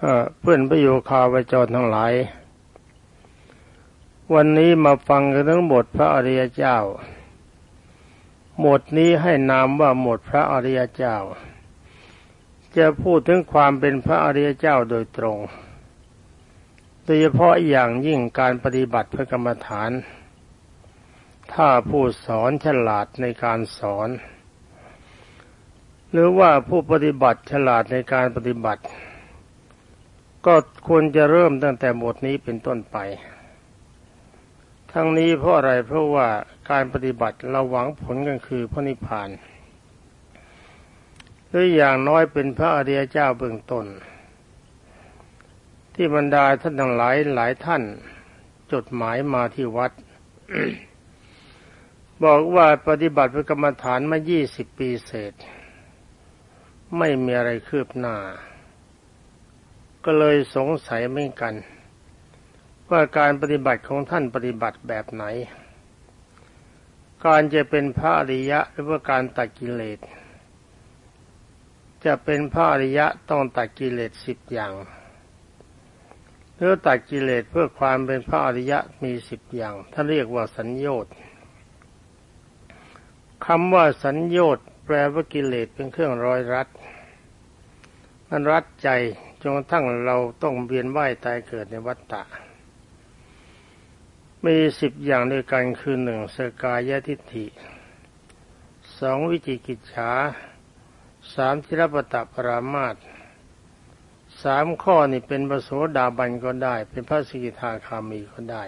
เพื่อนประโยคาวจรทั้งหลายวันนี้มาฟังกันทั้งบทพระอริยเจ้าหมวดนี้ให้นามว่าหมวดพระอริยเจ้าจะพูดถึงความเป็นพระอริยเจ้าโดยตรงโดยเฉพาะอย่างยิ่งการปฏิบัติพระกรรมฐานถ้าผู้สอนฉลาดในการสอนหรือว่าผู้ปฏิบัติฉลาดในการปฏิบัติก็ควรจะเริ่มตั้งแต่บทนี้เป็นต้นไปทั้งนี้เพราะอะไรเพราะว่าการปฏิบัติเราหวังผลกันคือพระนิพพานหรืออย่างน้อยเป็นพระอริยเจ้าเบื้องต้นที่บรรดาท่านทั้งหลายท่านจดหมายมาที่วัด บอกว่าปฏิบัติพระกรรมฐานมา20 ปีเศษไม่มีอะไรคืบหน้าก็เลยสงสัยเหมือนกันว่าการปฏิบัติของท่านปฏิบัติแบบไหนการจะเป็นพระอริยะหรือว่าการตัดกิเลสจะเป็นพระอริยะต้องตัดกิเลส10 อย่างหรือตัดกิเลสเพื่อความเป็นพระอริยะมี10 อย่างท่านเรียกว่าสัญโยชน์คำว่าสัญโยชน์แปลว่ากิเลสเป็นเครื่องร้อยรัดมันรัดใจจนกระทั่งเราต้องเวียนว่ายตายเกิดในวัฏฏะมี10 อย่างด้วยกันคือ 1. สกายทิฏฐิ 2. วิจิกิจฉา 3. ธิรปตปรามาส 3 ข้อนี่เป็นพระโสดาบันก็ได้เป็นพระสกิทาคามีก็ได้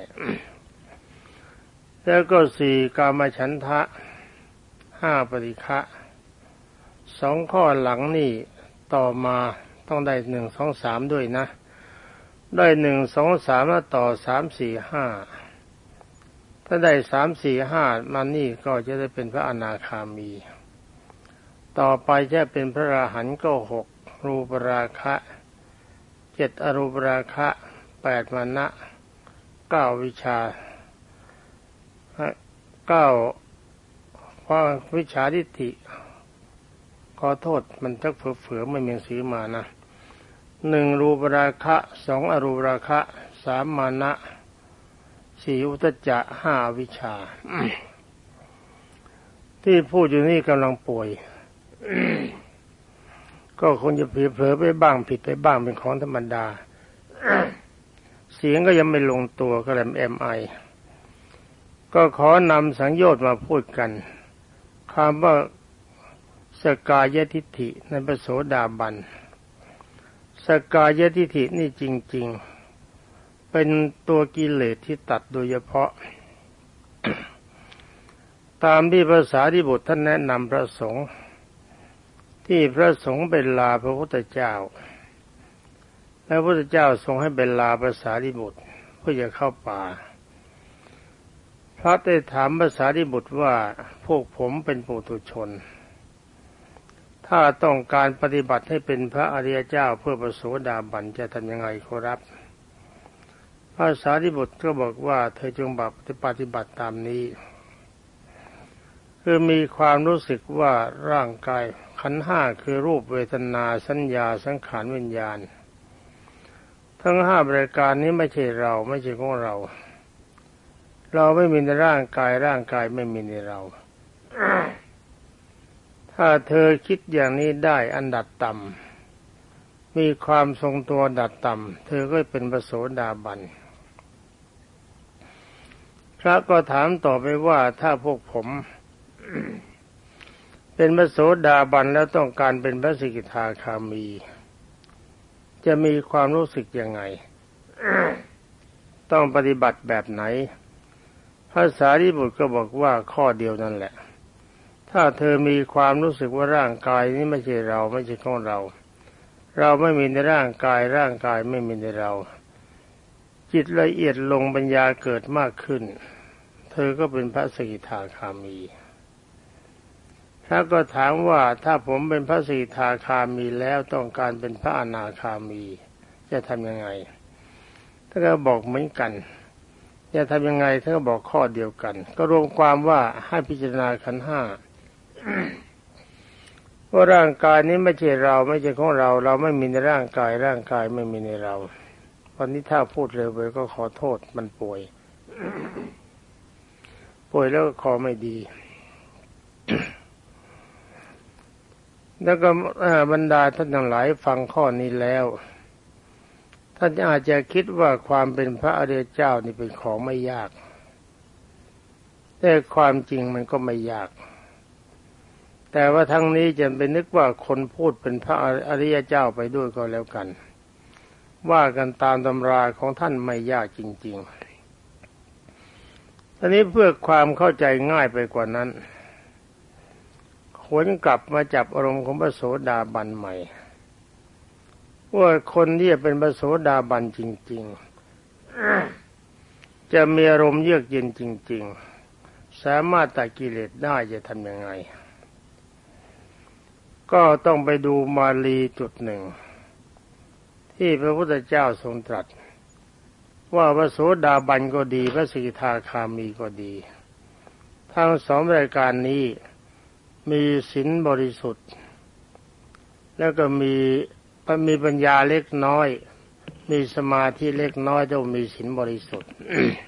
แล้วก็ 4. กามฉันทะ 5. ปฏิฆะ 2 ข้อหลังนี่ต่อมาต้องได้1 2 3ด้วยนะได้1 2 3แล้วต่อ3 4 5ถ้าได้3 4 5มานี่ก็จะได้เป็นพระอนาคามีต่อไปจะเป็นพระอรหันต์ก็6รูปราคะ7อรูปราคะ8มานะ9วิชชา9ความวิชชาทิฏฐิขอโทษมันทักเผื่อไม่มีหนังสือมานะ1รูปราคะ2อรูปราคะ3มานะ4อุทธัจจะ5วิชชา ที่พูดอยู่นี่กำลังป่วย ก็คงจะเผลอไปบ้างผิดไปบ้างเป็นของธรรมดา เสียงก็ยังไม่ลงตัวก็เลยMI ก็ขอนำสังโยชน์มาพูดกันคำว่าสกายทิฏฐิในพระโสดาบันสกายทิฏฐินี่จริงๆเป็นตัวกิเลสที่ตัดโดยเฉพาะ ตามที่พระสารีบุตรท่านแนะนำพระสงฆ์ที่พระสงฆ์เป็นลาพระพุทธเจ้าแล้วพระพุทธเจ้าทรงให้เป็นลาพระสารีบุตรเพื่อจะเข้าป่าพระได้ถามพระสารีบุตรว่าพวกผมเป็นปุถุชนถ้าต้องการปฏิบัติให้เป็นพระอริยเจ้าเพื่อพระโสดาบันจะทำยังไงขอรับพระสารีบุตรก็บอกว่าเธอจงปฏิบัติตามนี้คือมีความรู้สึกว่าร่างกายขันธ์5คือรูปเวทนาสัญญาสังขารวิญญาณทั้ง5ประการนี้ไม่ใช่เราไม่ใช่ของเราเราไม่มีในร่างกายร่างกายไม่มีในเรา ถ้าเธอคิดอย่างนี้ได้อันดับต่ำมีความทรงตัวดับต่ำเธอก็เป็นพระโสดาบันพระก็ถามต่อไปว่าถ้าพวกผม เป็นพระโสดาบันแล้วต้องการเป็นพระสกิทาคามีจะมีความรู้สึกยังไง ต้องปฏิบัติแบบไหนพระสารีบุตรก็บอกว่าข้อเดียวนั่นแหละถ้าเธอมีความรู้สึกว่าร่างกายนี้ไม่ใช่เราไม่ใช่ของเราเราไม่มีในร่างกายร่างกายไม่มีในเราจิตละเอียดลงปัญญาเกิดมากขึ้นเธอก็เป็นพระสกิทาคามีพระก็ถามว่าถ้าผมเป็นพระสกิทาคามีแล้วต้องการเป็นพระอนาคามีจะทำยังไงท่านก็บอกเหมือนกันจะทำยังไงท่านก็บอกข้อเดียวกันก็รวมความว่าให้พิจารณาขันธ์5 ว่าร่างกายนี้ไม่ใช่เราไม่ใช่ของเราเราไม่มีในร่างกายร่างกายไม่มีในเราวันนี้ถ้าพูดเร็วไปก็ขอโทษมันป่วย ป่วยแล้วก็คอไม่ดี แล้วก็บรรดาท่านทั้งหลายฟังข้อนี้แล้วท่านอาจจะคิดว่าความเป็นพระอริยเจ้านี่เป็นของไม่ยากแต่ความจริงมันก็ไม่ยากแต่ว่าทั้งนี้จะเป็นนึกว่าคนพูดเป็นพระอริยเจ้าไปด้วยก็แล้วกันว่ากันตามตำราของท่านไม่ยากจริงๆทีนี้เพื่อความเข้าใจง่ายไปกว่านั้นขวนกลับมาจับอารมณ์ของพระโสดาบันใหม่ว่าคนที่จะเป็นพระโสดาบันจริงๆจะมีอารมณ์เยือกเย็นจริงๆสามารถตัดกิเลสได้จะทำยังไงก็ต้องไปดูมาลีจุดหนึ่งที่พระพุทธเจ้าทรงตรัสว่าพระโสดาบันก็ดีพระสกิทาคามีก็ดีทั้งสองรายการนี้มีศีลบริสุทธิ์แล้วก็มีปัญญาเล็กน้อยมีสมาธิเล็กน้อยต้องมีศีลบริสุทธิ์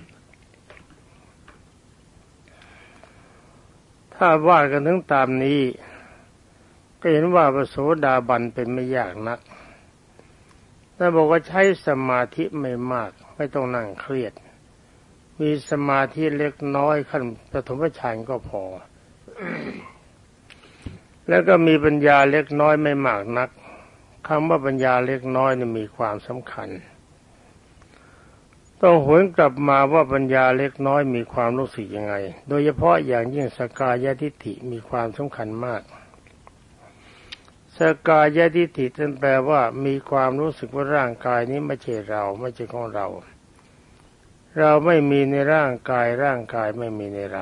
ถ้าว่ากันถึงตามนี้ก็เห็นว่าพระโสดาบันเป็นไม่ยากนักถ้าบอกว่าใช้สมาธิไม่มากไม่ต้องนั่งเครียดมีสมาธิเล็กน้อยขั้นปฐมฌานก็พอ แล้วก็มีปัญญาเล็กน้อยไม่มากนักคำว่าปัญญาเล็กน้อยนี่มีความสำคัญต้องหวนกลับมาว่าปัญญาเล็กน้อยมีความรู้สึกยังไงโดยเฉพาะอย่างยิ่งสกายทิฏฐิมีความสำคัญมากสกายทิฏฐินั่นแปลว่ามีความรู้สึกว่าร่างกายนี้ไม่ใช่เราไม่ใช่ของเราเราไม่มีในร่างกายร่างกายไม่มีในเรา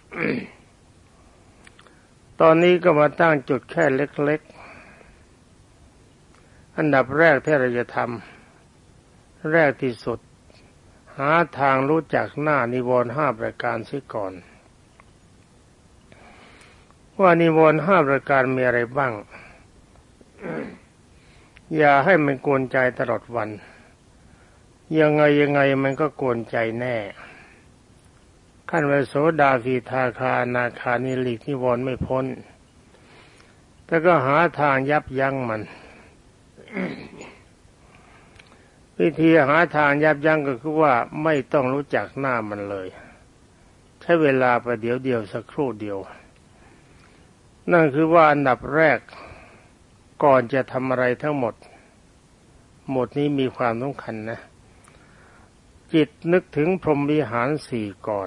ตอนนี้ก็มาตั้งจุดแค่เล็กๆอันดับแรกที่เราจะทำแรกที่สุดหาทางรู้จักหน้านิวรณ์5ประการเสียก่อนว่านิวรณ์5ประการมีอะไรบ้างอย่าให้มันกวนใจตลอดวันยังไงมันก็กวนใจแน่ขั้นพระโสดาสีทาคาอนาคานิหลีกนิวรณ์ไม่พ้นแต่ก็หาทางยับยั้งมัน วิธีหาทางยับยั้งก็คือว่าไม่ต้องรู้จักหน้ามันเลยใช้เวลาประเดี๋ยวเดียวสักครู่เดียวนั่นคือว่าอันดับแรกก่อนจะทำอะไรทั้งหมดนี้มีความสำคัญนะจิตนึกถึงพรหมวิหาร4ก่อน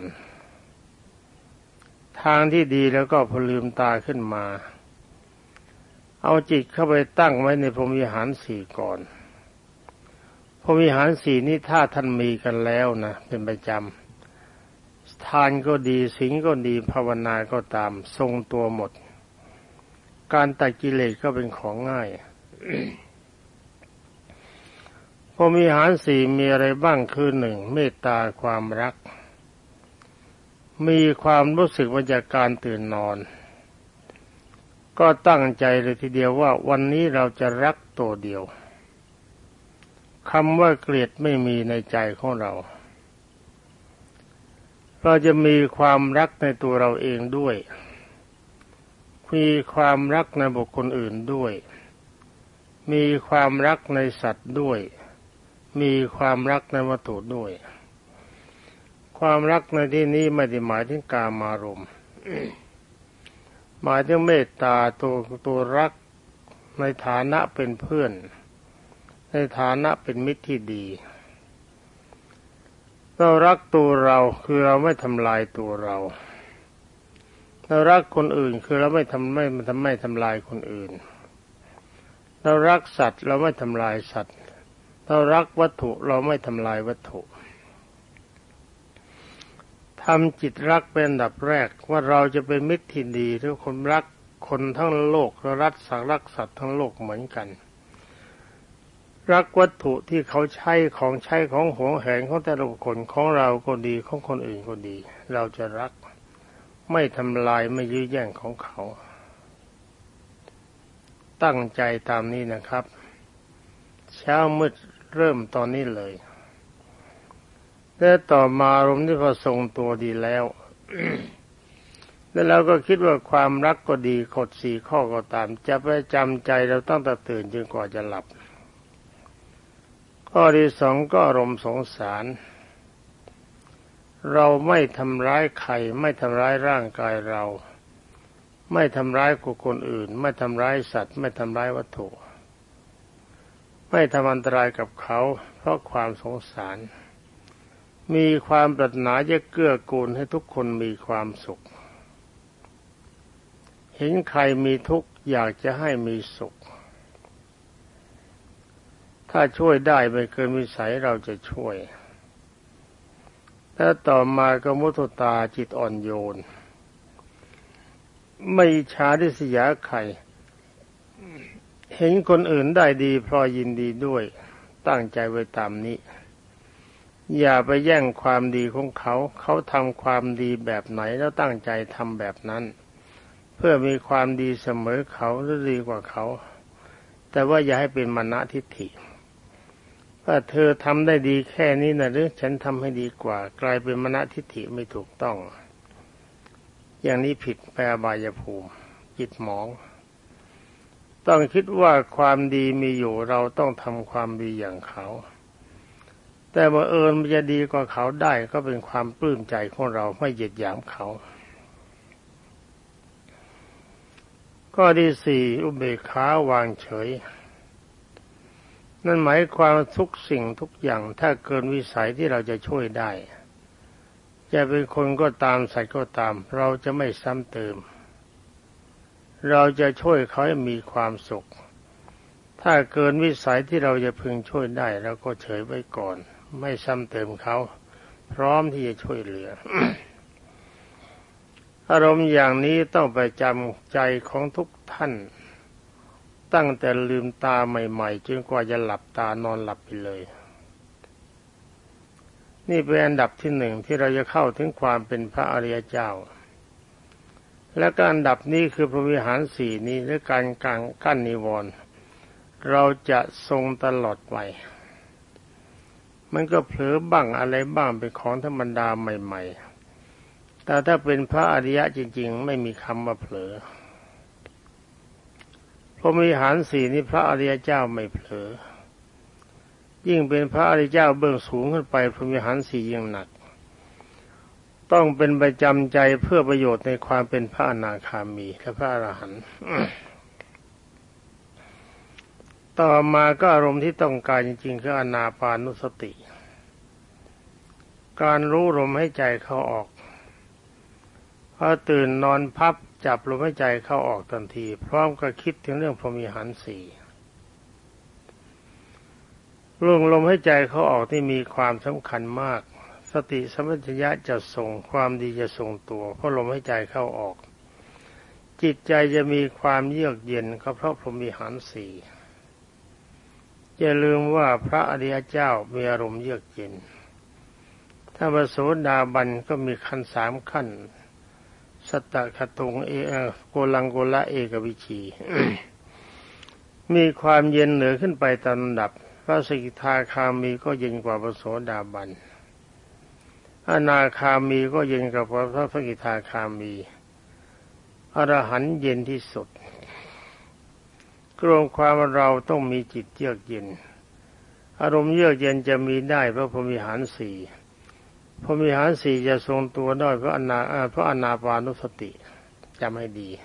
ทางที่ดีแล้วก็พอลืมตาขึ้นมาเอาจิตเข้าไปตั้งไว้ในพรหมวิหาร4ก่อนพรหมวิหาร4นี้ถ้าท่านมีกันแล้วนะเป็นประจำทานก็ดีศีลก็ดีภาวนาก็ตามทรงตัวหมดการตัดกิเลสก็เป็นของง่าย พรหมวิหาร4มีอะไรบ้างคือ1เมตตาความรักมีความรู้สึกว่าจากการตื่นนอนก็ตั้งใจเลยทีเดียวว่าวันนี้เราจะรักตัวเดียวคำว่าเกลียดไม่มีในใจของเราจะมีความรักในตัวเราเองด้วยมีความรักในบุคคลอื่นด้วยมีความรักในสัตว์ด้วยมีความรักในวัตถุด้วยความรักในที่นี้ไม่ได้หมายถึงกามารมณ์ หมายถึงเมตตาตัวรักในฐานะเป็นเพื่อนในฐานะเป็นมิตรที่ดีเรารักตัวเราคือเราไม่ทำลายตัวเราเรารักคนอื่นคือเราไม่ทำลายคนอื่นเรารักสัตว์เราไม่ทำลายสัตว์เรารักวัตถุเราไม่ทำลายวัตถุทำจิตรักเป็นอันดับแรกว่าเราจะเป็นมิตรที่ดีทุกคนรักคนทั้งโลกเรารักสัตว์ทั้งโลกเหมือนกันรักวัตถุที่เขาใช้ของหวงแหนของแต่ละคนของเราก็ดีของคนอื่นก็ดีเราจะรักไม่ทำลายไม่ยื้อแย่งของเขาตั้งใจตามนี้นะครับเช้ามืดเริ่มตอนนี้เลยและต่อมาอารมณ์ที่พอทรงตัวดีแล้ว แล้วเราก็คิดว่าความรักก็ดีกฎสี่ข้อก็ตามจะประจำใจเราตั้งแต่ตื่นจนกว่าจะหลับข้อที่สองก็อารมณ์สงสารเราไม่ทำร้ายใครไม่ทำร้ายร่างกายเราไม่ทำร้ายคนอื่นไม่ทำร้ายสัตว์ไม่ทำร้ายวัตถุไม่ทำอันตรายกับเขาเพราะความสงสารมีความปรารถนาจะเกื้อกูลให้ทุกคนมีความสุขเห็นใครมีทุกข์อยากจะให้มีสุขถ้าช่วยได้ไม่เกินวิสัยเราจะช่วยแล้วต่อมาก็มุทุตาจิตอ่อนโยนไม่อิจฉาริษยาใครเห็นคนอื่นได้ดีพลอยยินดีด้วยตั้งใจไว้ตามนี้อย่าไปแย่งความดีของเขาเขาทำความดีแบบไหนแล้วตั้งใจทำแบบนั้นเพื่อมีความดีเสมอเขาหรือดีกว่าเขาแต่ว่าอย่าให้เป็นมานะทิฏฐิว่าเธอทำได้ดีแค่นี้นะหรือฉันทำให้ดีกว่ากลายเป็นมานะทิฏฐิไม่ถูกต้องอย่างนี้ผิดไปอบายภูมิจิตหมองต้องคิดว่าความดีมีอยู่เราต้องทำความดีอย่างเขาแต่บังเอิญมันจะดีกว่าเขาได้ก็เป็นความปลื้มใจของเราไม่เหยียดหยามเขาข้อที่สี่อุเบกขาวางเฉยนั่นหมายความทุกสิ่งทุกอย่างถ้าเกินวิสัยที่เราจะช่วยได้จะเป็นคนก็ตามสัตว์ก็ตามเราจะไม่ซ้ำเติมเราจะช่วยเขาให้มีความสุขถ้าเกินวิสัยที่เราจะพึงช่วยได้เราก็เฉยไว้ก่อนไม่ซ้ำเติมเขาพร้อมที่จะช่วยเหลือ อารมณ์อย่างนี้ต้องไปจำใจของทุกท่านตั้งแต่ลืมตาใหม่ๆจนกว่าจะหลับตานอนหลับไปเลยนี่เป็นอันดับที่หนึ่งที่เราจะเข้าถึงความเป็นพระอริยเจ้าและการอันดับนี้คือพรหมวิหารสี่นี้หรือการกั้นนิวรณ์เราจะทรงตลอดไปมันก็เผลอบ้างอะไรบ้างเป็นของธรรมดาใหม่ๆแต่ถ้าเป็นพระอริยะจริงๆไม่มีคำว่าเผลอพรหมวิหารสี่นี้พระอริยเจ้าไม่เผลอยิ่งเป็นพระอริยเจ้าเบื้องสูงขึ้นไปพรหมวิหารสี่ยิ่งหนักต้องเป็นประจำใจเพื่อประโยชน์ในความเป็นพระอนาคามีและพระอรหันต์ ต่อมาก็อารมณ์ที่ต้องการจริงๆคืออานาปานุสติการรู้ลมหายใจเข้าออกพอตื่นนอนพับจับลมหายใจเข้าออกทันทีพร้อมกับคิดถึงเรื่องพรหมวิหารสี่เรื่องลมหายใจเข้าออกที่มีความสำคัญมากสติสัมปชัญญะจะส่งความดีจะส่งตัวเพราะลมหายใจเข้าออกจิตใจจะมีความเยือกเย็นก็เพราะพรหมวิหารสี่อย่าลืมว่าพระอริยเจ้ามีอารมณ์เยือกเย็นถ้าพระโสดาบันก็มีขั้นสามขั้นสัตตคตุงโกลังโกละเอกวิชี มีความเย็นเหนือขึ้นไปตามลำดับพระสกิทาคามีก็เย็นกว่าพระโสดาบันอนาคามีก็เย็นกว่าพระสกิทาคามีอรหันต์เย็นที่สุดรวมความว่าเราต้องมีจิตเยือกเย็นอารมณ์เยือกเย็นจะมีได้เพราะพรหมวิหารสี่พรหมวิหารสี่จะทรงตัวได้เพราะอานาปานุสติจำให้ดี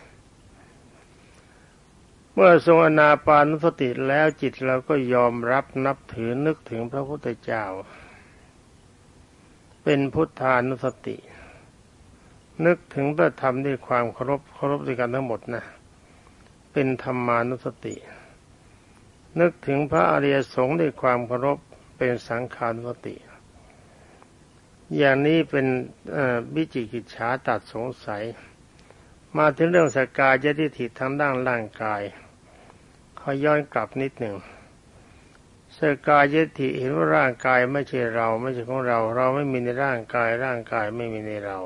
เมื่อทรงอานาปานุสติแล้วจิตเราก็ยอมรับนับถือนึกถึงพระพุทธเจ้าเป็นพุทธานุสตินึกถึงพระธรรมด้วยความเคารพด้วยกันทั้งหมดนะเป็นธรรมานุสตินึกถึงพระอริยสงฆ์ด้วยความเคารพเป็นสังฆานุสติอย่างนี้เป็นวิจิกิจฉาตัดสงสัยมาถึงเรื่องสกายทิฏฐิทางด้านร่างกายขอย้อนกลับนิดหนึ่งสกายทิฏฐิเห็นว่าร่างกายไม่ใช่เราไม่ใช่ของเราเราไม่มีในร่างกายร่างกายไม่มีในเรา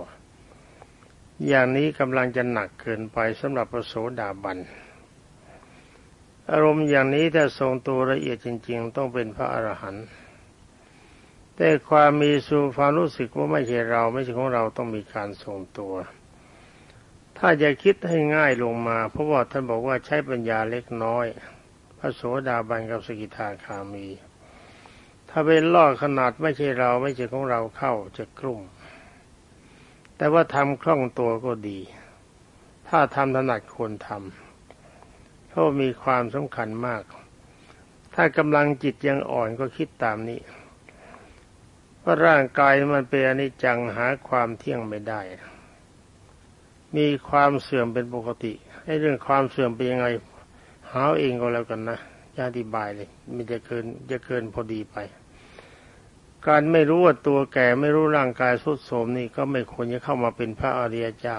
อย่างนี้กำลังจะหนักเกินไปสำหรับพระโสดาบันอารมณ์อย่างนี้ถ้าทรงตัวละเอียดจริงๆต้องเป็นพระอรหันต์แต่ความมีความรู้สึกว่าไม่ใช่เราไม่ใช่ของเราต้องมีการทรงตัวถ้าจะคิดให้ง่ายลงมาเพราะว่าท่านบอกว่าใช้ปัญญาเล็กน้อยพระโสดาบันกับสกิทาคามีถ้าเป็นล่อขนาดไม่ใช่เราไม่ใช่ของเราเข้าจะกลุ่มแต่ว่าทำคล่องตัวก็ดีถ้าทำถนัดควรทำเพราะมีความสำคัญมากถ้ากำลังจิตยังอ่อนก็คิดตามนี้เพราะร่างกายมันเป็นอนิจจังหาความเที่ยงไม่ได้มีความเสื่อมเป็นปกติให้เรื่องความเสื่อมเป็นยังไงหาเองก็แล้วกันนะอย่าอธิบายเลยมันจะเกินพอดีไปการไม่รู้ว่าตัวแก่ไม่รู้ร่างกายทรุดโทรมนี่ก็ไม่ควรจะเข้ามาเป็นพระอริยเจ้า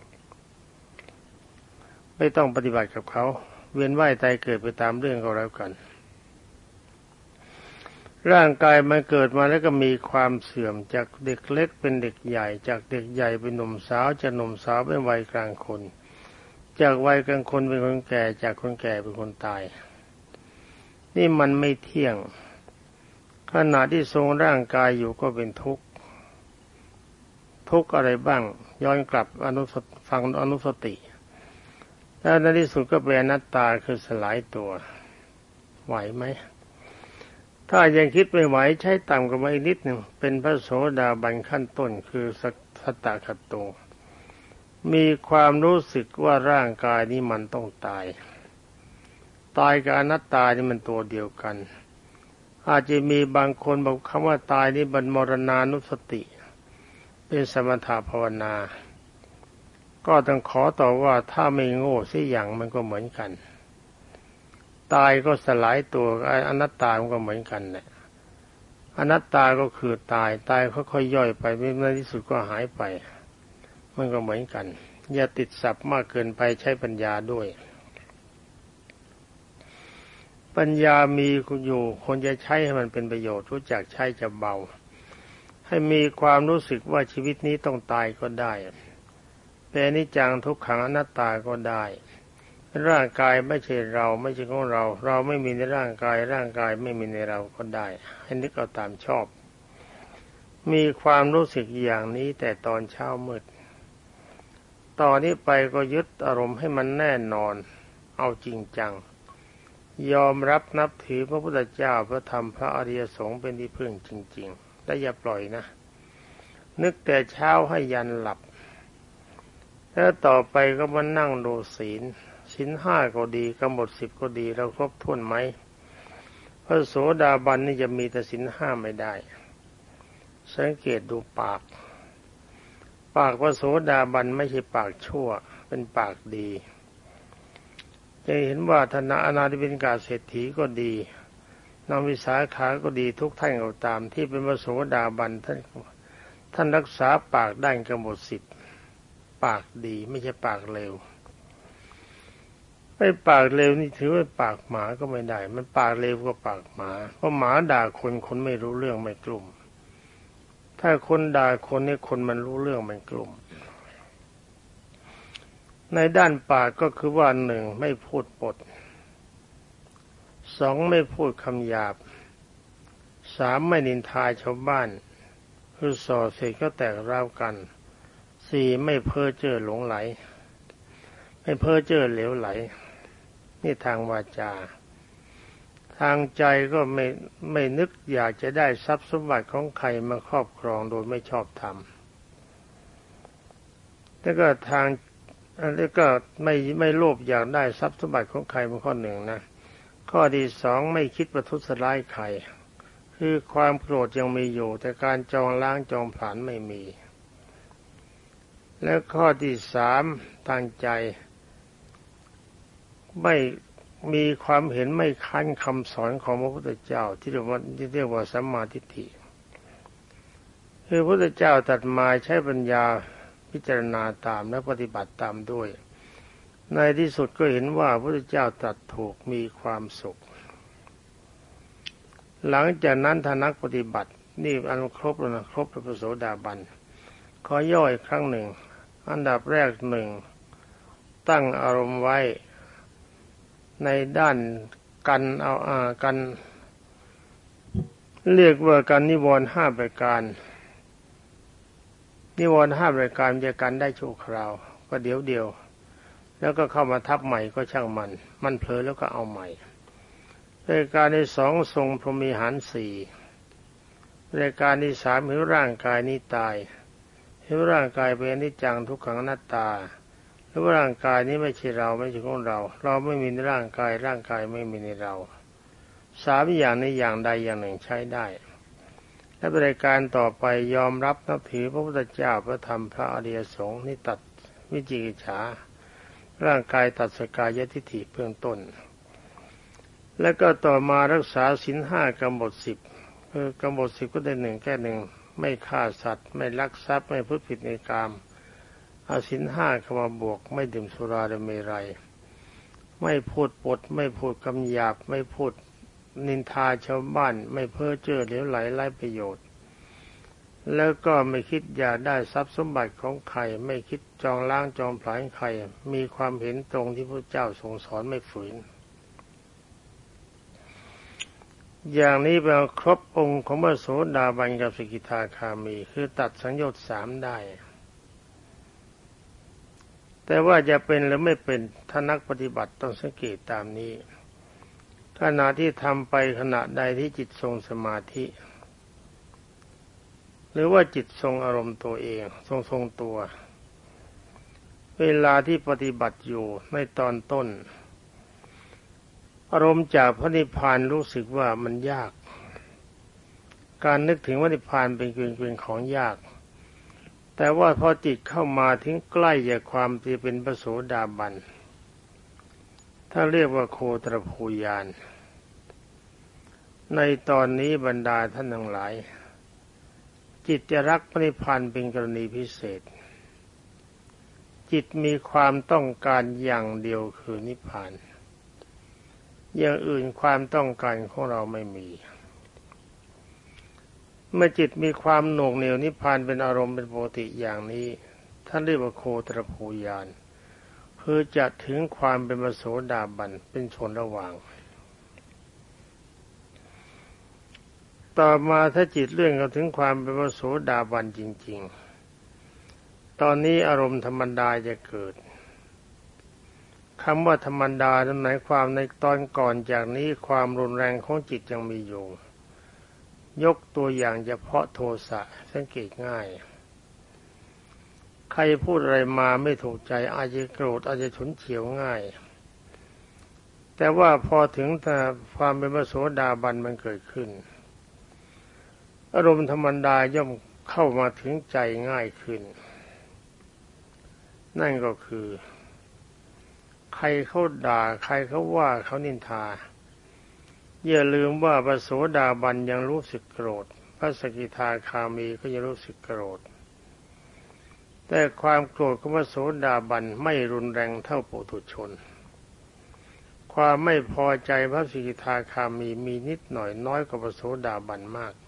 ไม่ต้องปฏิบัติกับเขาเวียนว่ายตายเกิดไปตามเรื่องก็แล้วกันร่างกายมันเกิดมาแล้วก็มีความเสื่อมจากเด็กเล็กเป็นเด็กใหญ่จากเด็กใหญ่เป็นหนุ่มสาวจากหนุ่มสาวเป็นวัยกลางคนจากวัยกลางคนเป็นคนแก่จากคนแก่เป็นคนตายนี่มันไม่เที่ยงขณะที่ทรงร่างกายอยู่ก็เป็นทุกข์อะไรบ้างย้อนกลับฟังอนุสติแล้วในที่สุดก็เป็นอนัตตาคือสลายตัวไหวไหมถ้ายังคิดไม่ไหวใช้ต่ำกว่ามาอีกนิดหนึ่งเป็นพระโสดาบันขั้นต้นคือสัตตคโตมีความรู้สึกว่าร่างกายนี้มันต้องตายกับอนัตตานี่มันตัวเดียวกันอาจจะมีบางคนบอกคำว่าตายนี่บรรมรณานุสติเป็นสมถภาวนาก็ต้องขอต่อว่าถ้าไม่โง่สักอย่างมันก็เหมือนกันตายก็สลายตัวอนัตตามันก็เหมือนกันแหละอนัตตาก็คือตายค่อยๆย่อยไปในที่สุดก็หายไปมันก็เหมือนกันอย่าติดศัพท์มากเกินไปใช้ปัญญาด้วยปัญญามีอยู่คนจะใช้ให้มันเป็นประโยชน์รู้จักใช้จะเบาให้มีความรู้สึกว่าชีวิตนี้ต้องตายก็ได้แต่อนิจจังทุกขังอนัตตาก็ได้ร่างกายไม่ใช่เราไม่ใช่ของเราเราไม่มีในร่างกายร่างกายไม่มีในเราก็ได้ให้นึกเอาตามชอบมีความรู้สึกอย่างนี้แต่ตอนเช้ามืดต่อนนี้ไปก็ยึดอารมณ์ให้มันแน่นอนเอาจริงจังยอมรับนับถือพระพุทธเจ้าพระธรรมพระอริยสงฆ์เป็นที่พึ่งจริงๆและอย่าปล่อยนะนึกแต่เช้าให้ยันหลับแล้วต่อไปก็มานั่งดูศีลห้าก็ดีกำหนด10ก็ดีเราครบถ้วนไหมพระโสดาบันนี่จะมีแต่ศีลห้าไม่ได้สังเกตดูปากพระโสดาบันไม่ใช่ปากชั่วเป็นปากดีจะเห็นว่าธนะอนาถบิณฑิกเศรษฐีก็ดีนางวิสาขาก็ดีทุกท่านก็ตามที่เป็นพระโสดาบันท่านรักษาปากได้กำหนด10ปากดีไม่ใช่ปากเลวไม่ปากเลวนี่ถือว่าปากหมาก็ไม่ได้มันปากเลวก็ปากหมาเพราะหมาด่าคนไม่รู้เรื่องไม่กลุ่มถ้าคนด่าคนนี่คนมันรู้เรื่องมันกลุ่มในด้านปากก็คือว่า1ไม่พูดปด2ไม่พูดคำหยาบ3ไม่นินทาชาวบ้านคือส่อเสียดก็แตกร้าวกัน4ไม่เพ้อเจ้อหลงไหลไม่เพ้อเจ้อเหลวไหลนี่ทางวาจาทางใจก็ไม่นึกอยากจะได้ทรัพย์สมบัติของใครมาครอบครองโดยไม่ชอบธรรมแล้วก็ไม่โลภอยากได้ทรัพย์สมบัติของใครเป็นข้อหนึ่งนะข้อที่2ไม่คิดประทุษร้ายใครคือความโกรธยังมีอยู่แต่การจองล้างจองผลาญไม่มีและข้อที่3ตั้งใจไม่มีความเห็นไม่ค้านคำสอนของพระพุทธเจ้าที่เรียกว่าสัมมาทิฏฐิคือพระพุทธเจ้าตรัสมาใช้ปัญญาพิจารณาตามและปฏิบัติตามด้วยในที่สุดก็เห็นว่าพระพุทธเจ้าตรัสถูกมีความสุขหลังจากนั้นท่านักปฏิบัตินี่อันครบแล้วนะครบพระโสดาบันขอย่อยครั้งหนึ่งอันดับแรก1ตั้งอารมณ์ไว้ในด้านกันกันเรียกว่ากันนิวรณ์5ประการนิวรณ์5ประการจะกันได้ชั่วคราวก็เดี๋ยวแล้วก็เข้ามาทับใหม่ก็ช่างมันเผลอแล้วก็เอาใหม่รายการที่2ทรงพรหมิหาร4รายการที่3เห็นร่างกายนี้ตายเห็นร่างกายเป็นอนิจจังทุกขังอนัตตาหรือว่าร่างกายนี้ไม่ใช่เราไม่ใช่ของเราเราไม่มีในร่างกายร่างกายไม่มีในเรา3อย่างนี้อย่างใดอย่างหนึ่งใช้ได้และรายการต่อไปยอมรับนับถือพระพุทธเจ้าพระธรรมพระอริยสงฆ์นี่ตัดวิจิกิจฉาร่างกายตัดสกายทิฏฐิเบื้องต้นแล้วก็ต่อมารักษาศีล5กำหนด10คือกำหนด10ก็ได้1แก้1ไม่ฆ่าสัตว์ไม่ลักทรัพย์ไม่พูดผิดในกามเอาศีล5เข้ามาบวกไม่ดื่มสุราและเมรัยไม่พูดปดไม่พูดคำหยาบไม่พูดนินทาชาวบ้านไม่เพ้อเจ้อเหลวไหลไร้ประโยชน์แล้วก็ไม่คิดอยากได้ทรัพย์สมบัติของใครไม่คิดจองล้างจองผลาญใครมีความเห็นตรงที่พระเจ้าทรงสอนไม่ฝืนอย่างนี้เป็นครบองค์ของพระโสดาบันกับสกิทาคามีคือตัดสังโยชน์3ได้แต่ว่าจะเป็นหรือไม่เป็นถ้านักปฏิบัติต้องสังเกตตามนี้ขณะที่ทำไปขณะใดที่จิตทรงสมาธิหรือว่าจิตทรงอารมณ์ตัวเองทรงตัวเวลาที่ปฏิบัติอยู่ในตอนต้นอารมณ์จากพระนิพพานรู้สึกว่ามันยากการนึกถึงพระนิพพานเป็นของยากแต่ว่าพอจิตเข้ามาถึงใกล้จากความที่เป็นพระโสดาบันถ้าเรียกว่าโคตรภูญาณในตอนนี้บรรดาท่านทั้งหลายจิตจะรักพระนิพพานเป็นกรณีพิเศษจิตมีความต้องการอย่างเดียวคือนิพพานอย่างอื่นความต้องการของเราไม่มีเมื่อจิตมีความโหน่งเหนี่ยวนิพพานเป็นอารมณ์เป็นปกติอย่างนี้ท่านเรียกว่าโคตรภูญาณคือจะถึงความเป็นพระโสดาบันเป็นชนระหว่างต่อมาถ้าจิตเลื่อนเข้าถึงความเป็นพระโสดาบันจริงๆตอนนี้อารมณ์ธรรมดาจะเกิดคำว่าธรรมดาหมายความในตอนก่อนจากนี้ความรุนแรงของจิตยังมีอยู่ยกตัวอย่างเฉพาะโทสะสังเกตง่ายใครพูดอะไรมาไม่ถูกใจอาจจะโกรธอาจจะฉุนเฉียวง่ายแต่ว่าพอถึงความเป็นพระโสดาบันมันเกิดขึ้นอารมณ์ธรรมดาย่อมเข้ามาถึงใจง่ายขึ้นนั่นก็คือใครเขาด่าใครเขาว่าเขานินทาอย่าลืมว่าพระโสดาบันยังรู้สึกโกรธพระสกิทาคามีก็ยังรู้สึกโกรธแต่ความโกรธของพระโสดาบันไม่รุนแรงเท่าปุถุชนความไม่พอใจพระสกิทาคามีนิดหน่อยน้อยกว่าพระโสดาบันมาก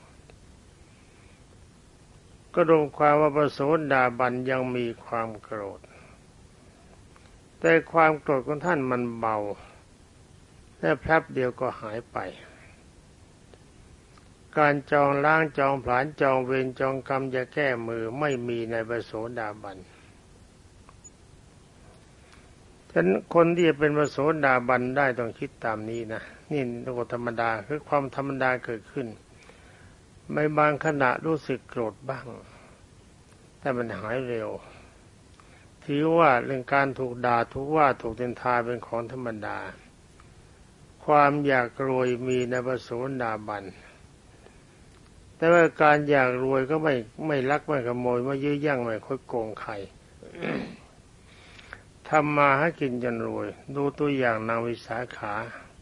ก็รวมความว่าพระโสดาบันยังมีความโกรธแต่ความโกรธของท่านมันเบาและแป๊บเดียวก็หายไปการจองล้างจองผลาญจองเวรจองกรรมจะแก้มือไม่มีในพระโสดาบันฉะนั้นคนที่จะเป็นพระโสดาบันได้ต้องคิดตามนี้นะนี่ธรรมดาคือความธรรมดาเกิดขึ้นไม่บางขณะรู้สึกโกรธบ้างแต่มันหายเร็วถือว่าเรื่องการถูกด่าถูกว่าถูกนินทาเป็นของธรรมดาความอยากรวยมีในพระโสดาบันแต่ว่าการอยากรวยก็ไม่ลักไม่ขโมยไม่ยื้อแย่งไม่คดโกงใคร ทำมาหากินจนรวยดูตัวอย่างนางวิสาขา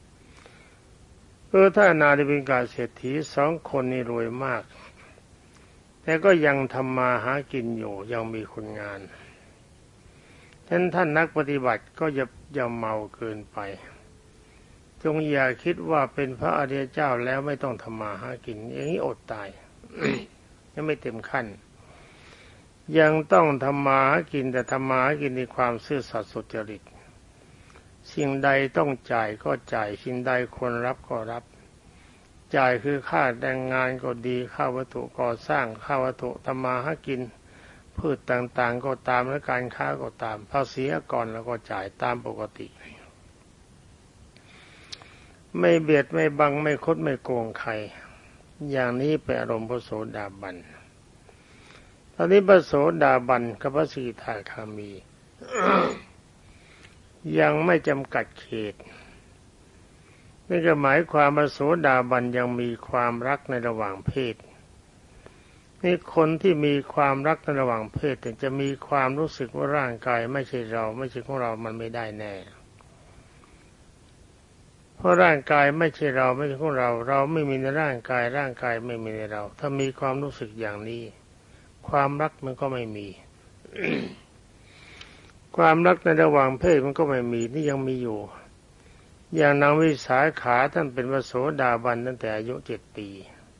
ถ้านาได้เป็นกเศรษฐี2 คนนี่รวยมากแต่ก็ยังทำมาหากินอยู่ยังมีคนงานฉะนั้นท่านนักปฏิบัติก็อย่าเมาเกินไปจงอย่าคิดว่าเป็นพระอริยเจ้าแล้วไม่ต้องทำมาหากินอย่างนี้อดตาย ยังไม่เต็มขั้นยังต้องทำมาหากินแต่ทำมาหากินในความซื่อสัตย์สุจริตสิ่งใดต้องจ่ายก็จ่ายสิ่งใดควรรับก็รับจ่ายคือค่าแรงงานก็ดีค่าวัตถุก่อสร้างค่าวัตถุทำมาหากินพืชต่างๆก็ตามและการค้าก็ตามภาษีก่อนแล้วก็จ่ายตามปกติไม่เบียดไม่บังไม่คดไม่โกงใครอย่างนี้เป็นอารมณ์พระโสดาบันตอนนี้พระโสดาบันกับพระสกิทาคามี ยังไม่จำกัดเขตนี่ก็หมายความว่าโสดาบันยังมีความรักในระหว่างเพศนี่คนที่มีความรักในระหว่างเพศแต่จะมีความรู้สึกว่าร่างกายไม่ใช่เราไม่ใช่ของเรามันไม่ได้แน่เพราะร่างกายไม่ใช่เราไม่ใช่ของเราเราไม่มีในร่างกายร่างกายไม่มีในเราถ้ามีความรู้สึกอย่างนี้ความรักมันก็ไม่มี ความรักในระหว่างเพศมันก็ไม่มีนี่ยังมีอยู่อย่างนางวิสาขาท่านเป็นพระโสดาบันตั้งแต่อายุ7 ปี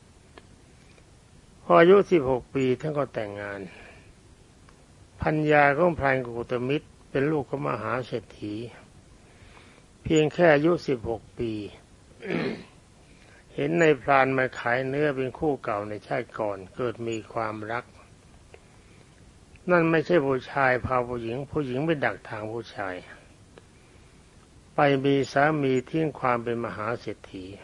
พออายุ16 ปีท่านก็แต่งงานภรรยาของพรานกุตมิตรเป็นลูกของมหาเศรษฐีเพียงแค่อายุ16 ปี เห็นในพรานมาขายเนื้อเป็นคู่เก่าในชาติก่อนเกิดมีความรักนั่นไม่ใช่ผู้ชายพาผู้หญิงผู้หญิงไปดักทางผู้ชายไปมีสามีทิ้งความเป็นมหาเศรษฐี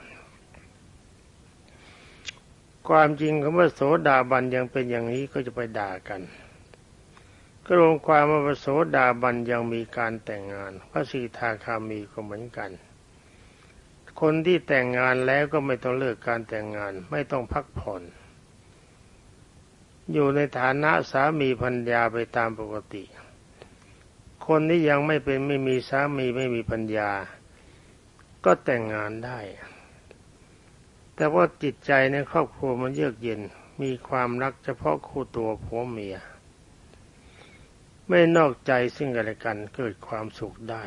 ความจริงคำว่าโสดาบันยังเป็นอย่างนี้ก็จะไปด่ากันก็รวมความว่าพระโสดาบันยังมีการแต่งงานพระสกิทาคามีก็เหมือนกันคนที่แต่งงานแล้วก็ไม่ต้องเลิกการแต่งงานไม่ต้องพักผ่อนอยู่ในฐานะสามีภรรยาไปตามปกติคนที่ยังไม่มีสามีไม่มีภรรยาก็แต่งงานได้แต่ว่าจิตใจในครอบครัวมันเยือกเย็นมีความรักเฉพาะคู่ตัวผัวเมียไม่นอกใจซึ่งกันและกันเกิดความสุขได้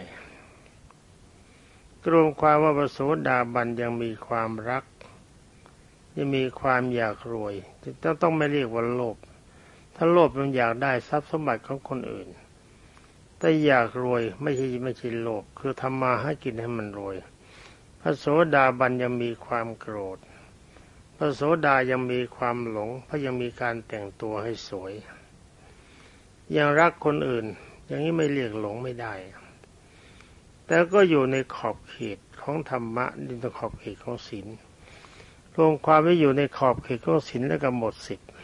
รวมความว่าพระโสดาบันยังมีความรักยังมีความอยากรวยต้องไม่เรียกว่าโลภถ้าโลภมันอยากได้ทรัพย์สมบัติของคนอื่นแต่อยากรวยไม่ใช่โลภคือทำมาหากินให้มันรวยพระโสดาบันยังมีความโกรธพระโสดายังมีความหลงเพราะยังมีการแต่งตัวให้สวยยังรักคนอื่นอย่างนี้ไม่เรียกหลงไม่ได้แต่ก็อยู่ในขอบเขตของธรรมะในขอบเขตของศีลรวมความไม่อยู่ในขอบเขตของศีลแล้วก็หมดสิทธิ์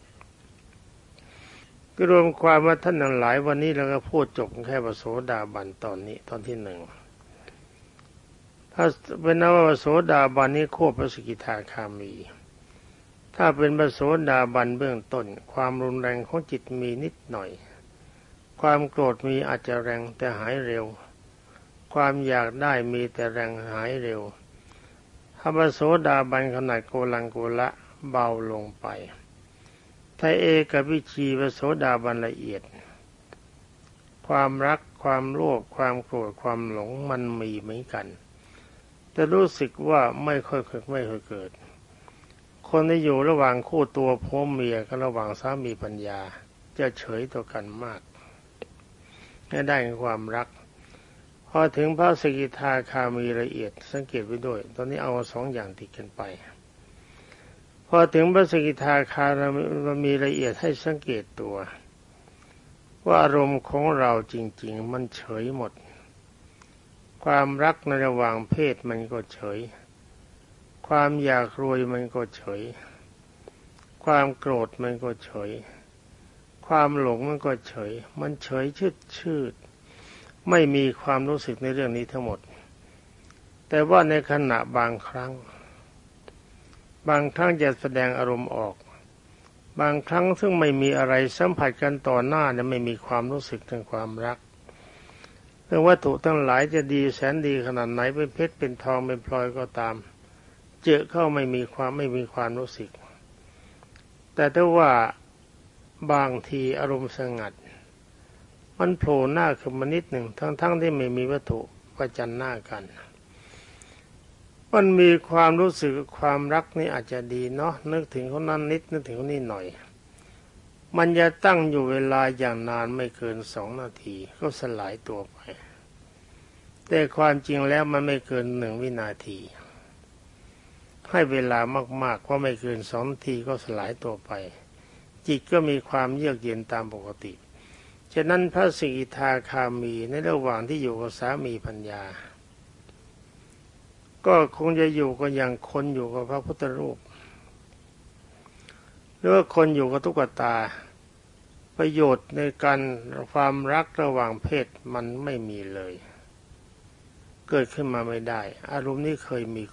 ก็รวมความว่าท่านทั้งหลายวันนี้เราก็พูดจบแค่พระโสดาบันตอนนี้ตอนที่ 1ถ้าเป็นนว่าพระโสดาบันนี้ควบพระสกิทาคามีถ้าเป็นพระโสดาบันเบื้องต้นความรุนแรงของจิตมีนิดหน่อยความโกรธมีอาจจะแรงแต่หายเร็วความอยากได้มีแต่แรงหายเร็วถ้าพระโสดาบันขนาดโกลังโกละเบาลงไปถ้าเอกวิชีพระโสดาบันละเอียดความรักความโลภความโกรธความหลงมันมีเหมือนกันแต่รู้สึกว่าไม่ค่อยเกิดคนที่อยู่ระหว่างคู่ตัวผัวเมียกับระหว่างสามีภรรยาจะเฉยต่อกันมากให้ได้ความรักพอถึงพระสกิทาคามีละเอียดสังเกตไว้ด้วยตอนนี้เอา2 อย่างติดกันไปพอถึงพระสกิทาคามีละเอียดให้สังเกตตัวว่าอารมณ์ของเราจริงๆมันเฉยหมดความรักในระหว่างเพศมันก็เฉยความอยากรวยมันก็เฉยความโกรธมันก็เฉยความหลงมันก็เฉยมันเฉยชืดไม่มีความรู้สึกในเรื่องนี้ทั้งหมดแต่ว่าในขณะบางครั้งจะแสดงอารมณ์ออกบางครั้งซึ่งไม่มีอะไรสัมผัสกันต่อหน้าเนี่ยไม่มีความรู้สึกถึงความรักเรื่องวัตถุทั้งหลายจะดีแสนดีขนาดไหนเป็นเพชรเป็นทองเป็นพลอยก็ตามเจอเข้าไม่มีความรู้สึกแต่ถ้าว่าบางทีอารมณ์สงัดมันโผล่หน้าขึ้นมานิดหนึ่งทั้งที่ไม่มีวัตถุประจันหน้ากันมันมีความรู้สึกความรักนี่อาจจะดีเนาะนึกถึงคนนั้นนิดนึกถึงคนนี้หน่อยมันจะตั้งอยู่เวลาอย่างนานไม่เกิน2 นาทีก็สลายตัวไปแต่ความจริงแล้วมันไม่เกิน1 วินาทีให้เวลามากๆเพราะไม่เกิน2 นาทีก็สลายตัวไปจิตก็มีความเยือกเย็นตามปกติฉะนั้นพระสกิทาคามีในระหว่างที่อยู่กับสามีภรรยาก็คงจะอยู่กันอย่างคนอยู่กับพระพุทธรูปหรือว่าคนอยู่กับตุ๊กตาประโยชน์ในการความรักระหว่างเพศมันไม่มีเลยเกิดขึ้นมาไม่ได้อารมณ์นี้เคยมี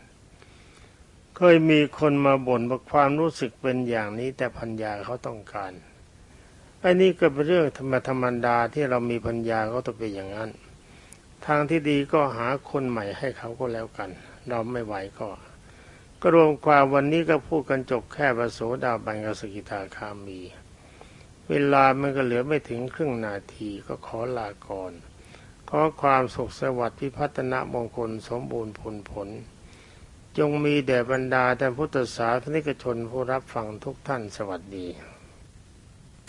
คนมาบ่นว่าความรู้สึกเป็นอย่างนี้แต่ภรรยาเขาต้องการอันนี้ก็เป็นเรื่องธรรมดาที่เรามีภรรยาก็ต้องเป็นอย่างนั้นทางที่ดีก็หาคนใหม่ให้เขาก็แล้วกันเราไม่ไหวก็รวมความวันนี้ก็พูดกันจบแค่พระโสดาบันกับสกิทาคามีเวลามันก็เหลือไม่ถึงครึ่งนาทีก็ขอลาก่อนขอความสุขสวัสดิ์พิพัฒนมงคลสมบูรณ์ผลจงมีแด่บรรดาท่านพุทธศาสนิกชนผู้รับฟังทุกท่านสวัสดี